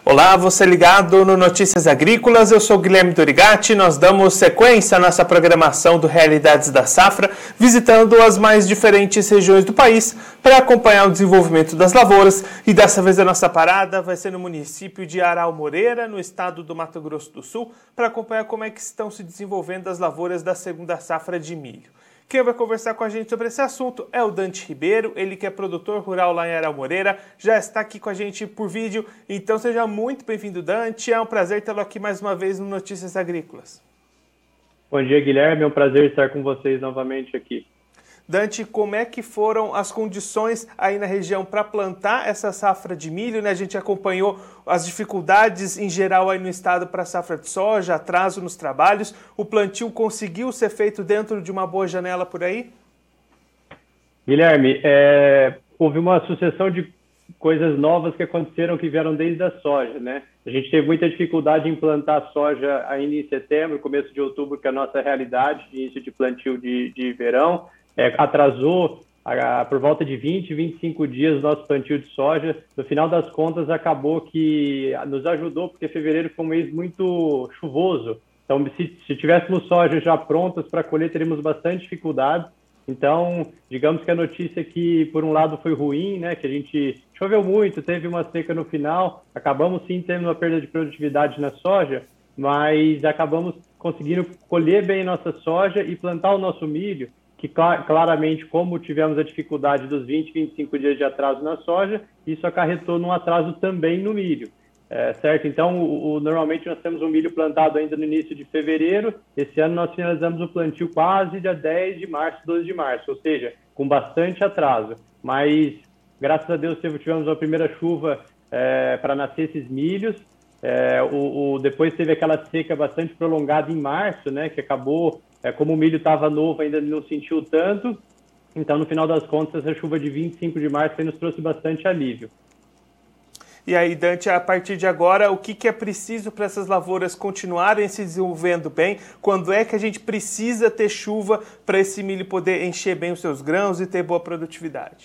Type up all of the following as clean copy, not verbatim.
Olá, você ligado no Notícias Agrícolas, eu sou Guilherme Dorigatti. Nós damos sequência à nossa programação do Realidades da Safra, visitando as mais diferentes regiões do país para acompanhar o desenvolvimento das lavouras. E dessa vez a nossa parada vai ser no município de Aral Moreira, no estado do Mato Grosso do Sul, para acompanhar como é que estão se desenvolvendo as lavouras da segunda safra de milho. Quem vai conversar com a gente sobre esse assunto é o Dante Ribeiro, ele que é produtor rural lá em Aral Moreira, já está aqui com a gente por vídeo, então seja muito bem-vindo, Dante, é um prazer tê-lo aqui mais uma vez no Notícias Agrícolas. Bom dia, Guilherme, é um prazer estar com vocês novamente aqui. Dante, como é que foram as condições aí na região para plantar essa safra de milho, né? A gente acompanhou as dificuldades em geral aí no estado para a safra de soja, atraso nos trabalhos. O plantio conseguiu ser feito dentro de uma boa janela por aí? Guilherme, houve uma sucessão de coisas novas que aconteceram que vieram desde a soja, né? A gente teve muita dificuldade em plantar soja ainda em setembro, começo de outubro, que é a nossa realidade, início de plantio de verão. Atrasou por volta de 20, 25 dias o nosso plantio de soja. No final das contas, acabou que nos ajudou, porque fevereiro foi um mês muito chuvoso. Então, se tivéssemos soja já prontas para colher, teríamos bastante dificuldade. Então, digamos que a notícia que, por um lado, foi ruim, né? Que a gente choveu muito, teve uma seca no final, acabamos sim tendo uma perda de produtividade na soja, mas acabamos conseguindo colher bem nossa soja e plantar o nosso milho, que claramente, como tivemos a dificuldade dos 20, 25 dias de atraso na soja, isso acarretou num atraso também no milho, certo? Então, normalmente nós temos o milho plantado ainda no início de fevereiro, esse ano nós finalizamos o plantio quase dia 10 de março, 12 de março, ou seja, com bastante atraso, mas graças a Deus tivemos uma primeira chuva para nascer esses milhos. Depois teve aquela seca bastante prolongada em março, né, que acabou, como o milho estava novo, ainda não sentiu tanto. Então, no final das contas, essa chuva de 25 de março nos trouxe bastante alívio. E aí, Dante, a partir de agora, o que é preciso para essas lavouras continuarem se desenvolvendo bem? Quando é que a gente precisa ter chuva para esse milho poder encher bem os seus grãos e ter boa produtividade?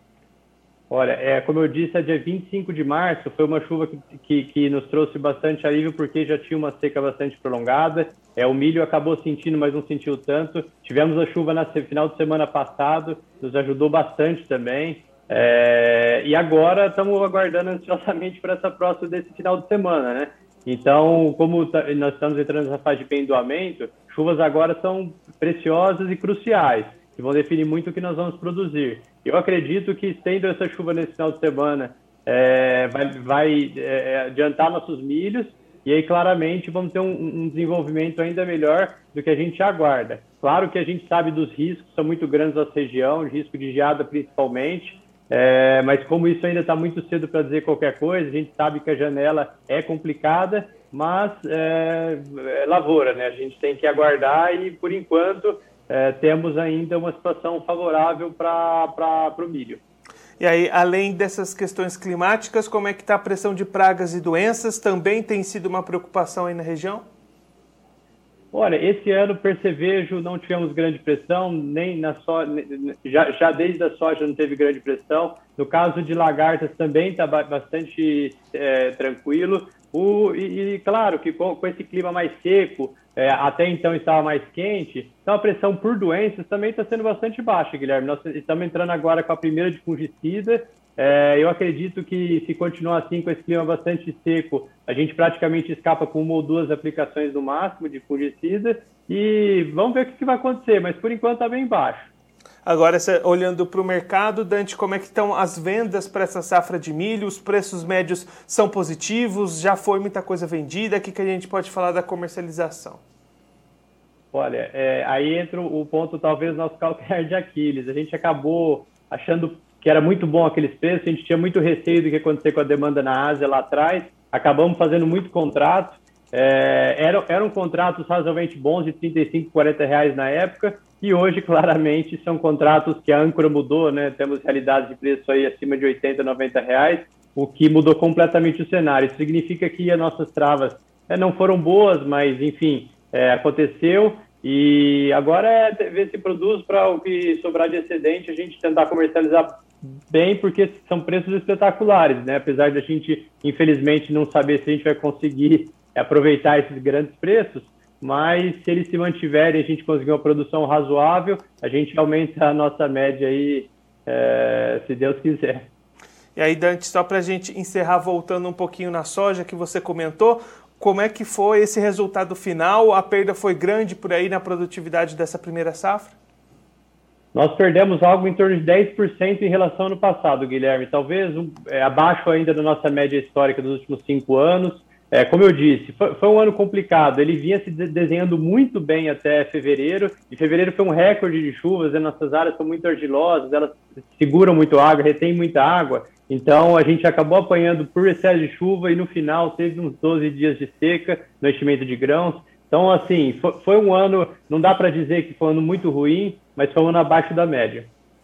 Olha, como eu disse, a dia 25 de março foi uma chuva que nos trouxe bastante alívio, porque já tinha uma seca bastante prolongada. O milho acabou sentindo, mas não sentiu tanto. Tivemos a chuva no final de semana passado, nos ajudou bastante também. E agora estamos aguardando ansiosamente para essa próxima desse final de semana, né? Então, como nós estamos entrando nessa fase de pendoamento, chuvas agora são preciosas e cruciais, que vão definir muito o que nós vamos produzir. Eu acredito que, tendo essa chuva nesse final de semana, vai adiantar nossos milhos, e aí claramente vamos ter um desenvolvimento ainda melhor do que a gente aguarda. Claro que a gente sabe dos riscos, são muito grandes na região, risco de geada principalmente, mas como isso ainda está muito cedo para dizer qualquer coisa, a gente sabe que a janela é complicada, mas é lavoura, né? A gente tem que aguardar e, por enquanto, temos ainda uma situação favorável para o milho. E aí, além dessas questões climáticas, como é que está a pressão de pragas e doenças? Também tem sido uma preocupação aí na região? Olha, esse ano, percevejo, não tivemos grande pressão, nem na soja, já desde a soja não teve grande pressão. No caso de lagartas também está bastante tranquilo. E claro que com esse clima mais seco, até então estava mais quente, então a pressão por doenças também está sendo bastante baixa, Guilherme. Nós estamos entrando agora com a primeira de fungicida. Eu acredito que, se continuar assim, com esse clima bastante seco, a gente praticamente escapa com 1 ou 2 aplicações no máximo de fungicida, e vamos ver o que vai acontecer, mas por enquanto está bem baixo. Agora, olhando para o mercado, Dante, como é que estão as vendas para essa safra de milho? Os preços médios são positivos? Já foi muita coisa vendida? O que a gente pode falar da comercialização? Olha, aí entra o ponto, talvez, nosso calcanhar de Aquiles. A gente acabou achando que era muito bom aqueles preços, a gente tinha muito receio do que ia acontecer com a demanda na Ásia lá atrás, acabamos fazendo muito contrato, eram contratos razoavelmente bons, de R$35, R$40 na época, e hoje, claramente, são contratos que a âncora mudou, né? Temos realidades de preço aí acima de R$80, R$90, o que mudou completamente o cenário. Isso significa que as nossas travas não foram boas, mas, enfim, aconteceu. E agora ver se produz, para o que sobrar de excedente, a gente tentar comercializar bem, porque são preços espetaculares, né? Apesar de a gente, infelizmente, não saber se a gente vai conseguir aproveitar esses grandes preços, mas se eles se mantiverem, a gente conseguir uma produção razoável, a gente aumenta a nossa média aí, se Deus quiser. E aí, Dante, só para a gente encerrar, voltando um pouquinho na soja que você comentou, como é que foi esse resultado final? A perda foi grande por aí na produtividade dessa primeira safra? Nós perdemos algo em torno de 10% em relação ao ano passado, Guilherme. Talvez abaixo ainda da nossa média histórica dos últimos 5 anos. Como eu disse, foi um ano complicado. Ele vinha se desenhando muito bem até fevereiro. E fevereiro foi um recorde de chuvas. As nossas áreas são muito argilosas, elas seguram muito água, retêm muita água. Então, a gente acabou apanhando por excesso de chuva e no final teve uns 12 dias de seca no enchimento de grãos. Então, assim, foi um ano, não dá para dizer que foi um ano muito ruim, mas foi um ano abaixo da média.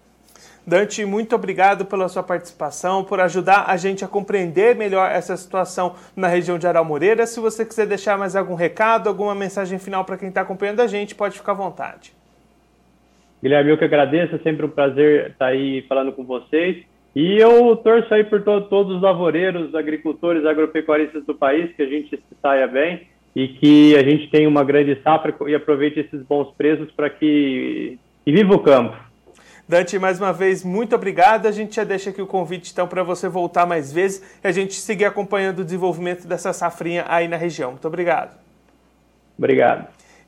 Dante, muito obrigado pela sua participação, por ajudar a gente a compreender melhor essa situação na região de Aral Moreira. Se você quiser deixar mais algum recado, alguma mensagem final para quem está acompanhando a gente, pode ficar à vontade. Guilherme, eu que agradeço, é sempre um prazer estar aí falando com vocês. E eu torço aí por todos os lavoureiros, agricultores, agropecuaristas do país, que a gente saia bem e que a gente tenha uma grande safra e aproveite esses bons preços para que... E viva o campo! Dante, mais uma vez, muito obrigado. A gente já deixa aqui o convite, então, para você voltar mais vezes e a gente seguir acompanhando o desenvolvimento dessa safrinha aí na região. Muito obrigado. Obrigado.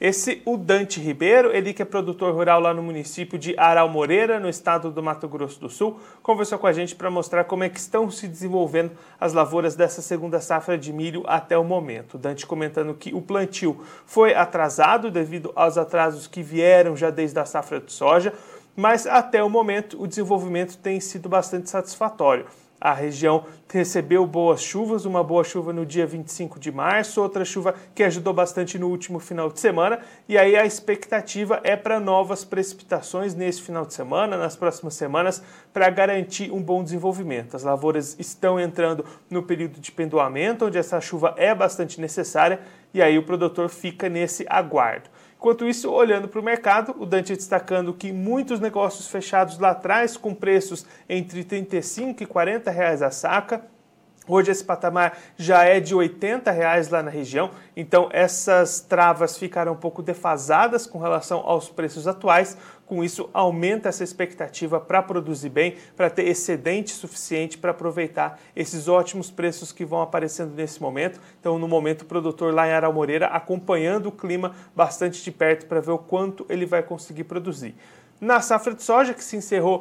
O Dante Ribeiro, ele que é produtor rural lá no município de Aral Moreira, no estado do Mato Grosso do Sul, conversou com a gente para mostrar como é que estão se desenvolvendo as lavouras dessa segunda safra de milho até o momento. O Dante comentando que o plantio foi atrasado devido aos atrasos que vieram já desde a safra de soja, mas até o momento o desenvolvimento tem sido bastante satisfatório. A região recebeu boas chuvas, uma boa chuva no dia 25 de março, outra chuva que ajudou bastante no último final de semana, e aí a expectativa é para novas precipitações nesse final de semana, nas próximas semanas, para garantir um bom desenvolvimento. As lavouras estão entrando no período de pendoamento, onde essa chuva é bastante necessária, e aí o produtor fica nesse aguardo. Enquanto isso, olhando para o mercado, o Dante destacando que muitos negócios fechados lá atrás com preços entre R$ 35 e R$ 40 a saca, hoje esse patamar já é de R$ 80 lá na região, então essas travas ficaram um pouco defasadas com relação aos preços atuais. Com isso, aumenta essa expectativa para produzir bem, para ter excedente suficiente para aproveitar esses ótimos preços que vão aparecendo nesse momento. Então, no momento, o produtor lá em Aral Moreira acompanhando o clima bastante de perto para ver o quanto ele vai conseguir produzir. Na safra de soja, que se encerrou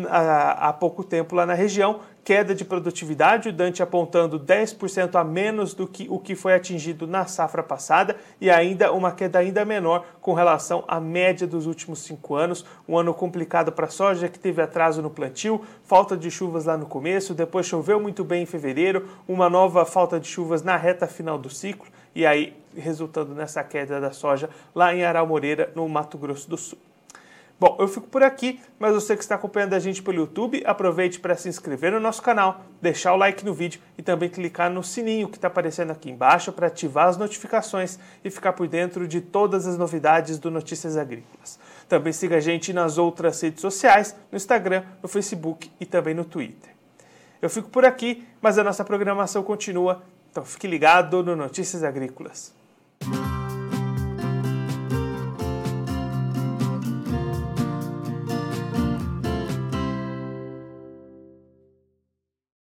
há pouco tempo lá na região, queda de produtividade, o Dante apontando 10% a menos do que o que foi atingido na safra passada e ainda uma queda ainda menor com relação à média dos últimos 5 anos. Um ano complicado para a soja, que teve atraso no plantio, falta de chuvas lá no começo, depois choveu muito bem em fevereiro, uma nova falta de chuvas na reta final do ciclo e aí resultando nessa queda da soja lá em Aral Moreira, no Mato Grosso do Sul. Bom, eu fico por aqui, mas você que está acompanhando a gente pelo YouTube, aproveite para se inscrever no nosso canal, deixar o like no vídeo e também clicar no sininho que está aparecendo aqui embaixo para ativar as notificações e ficar por dentro de todas as novidades do Notícias Agrícolas. Também siga a gente nas outras redes sociais, no Instagram, no Facebook e também no Twitter. Eu fico por aqui, mas a nossa programação continua, então fique ligado no Notícias Agrícolas.